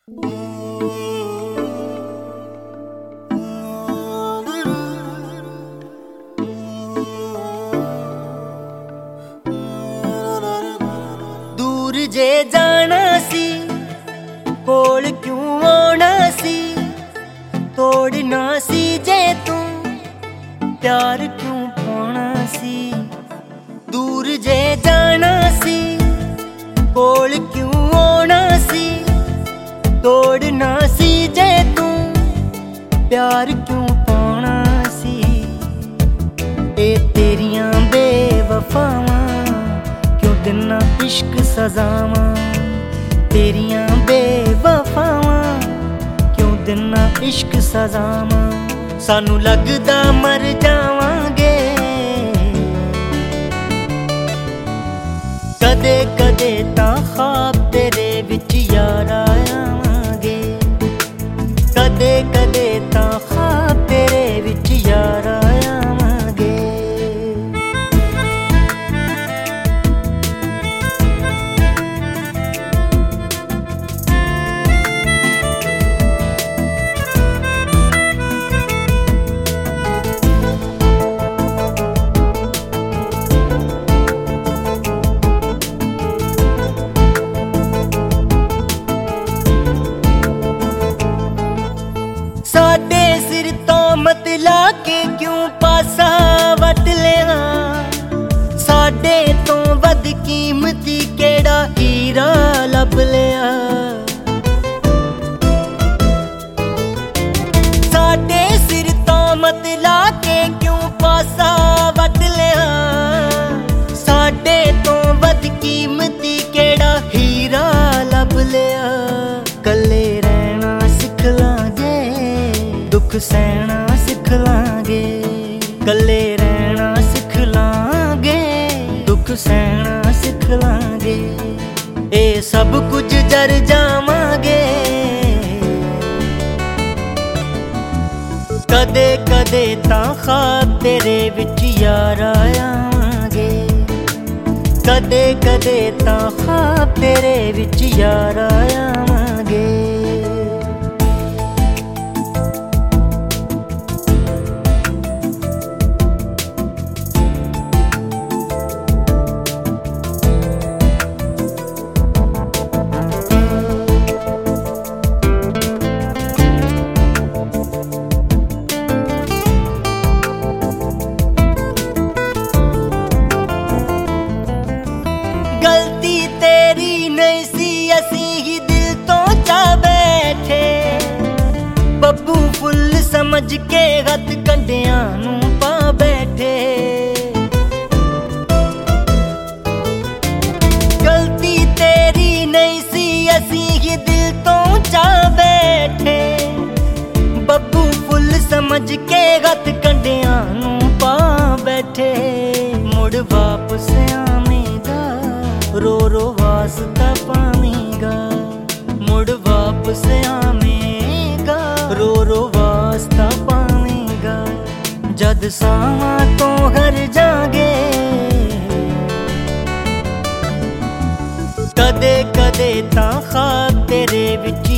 दूर जे जाना सी कोल क्यों आना सी, तोड़ना सी जे तू प्यार क्यों पाना सी। दूर जे जाना सी कोल क्यों आना सी, तोड़ना सी जे तू प्यार क्यों पाना सी। ए तेरियां बेवफावां क्यों दिना इश्क सजावां, तेरियां बेवफावां क्यों दिना इश्क सजावां। सानू लगदा मर जावांगे कदे कदे तां ख्वाब तेरे विच यार आवांगे, कदे कदे तां ख्वाब तेरे विच यार आवांगे। साडे सिर तो मत लाके क्यों पासा वट लिया, साडे तो वध कीमती केड़ा हीरा लभ लिया। साडे सिर तो मत लाके क्यों पासा वट लिया, साडे तो वध कीमती केड़ा हीरा लभ लिया। कल्ले रहना सिख लांगे दुख सहना सिख लांगे, कल्ले रहना सिख लांगे दुख सहना सिख लांगे। ए सब कुछ जर जावांगे कदे कदे तां ख्वाब तेरे विच यार आवांगे, कदे कदे तां ख्वाब तेरे विच यार आवांगे। गलती तेरी नहीं सी असी ही दिल तो जा बैठे, बब्बू फुल समझ के हथ कंडियां नू पा बैठे। गलती तेरी नहीं सी असी ही दिल तो जा बैठे, बब्बू फुल समझ के हथ कंडियां नू पा बैठे। मुड़ वापस आवेगा रो रो वास्ता पावेगा, मुड़ वापस आवेगा रो रो वास्ता पावेगा। जद सावां तो हर जागे कदे कदे तां ख्वाब तेरे विच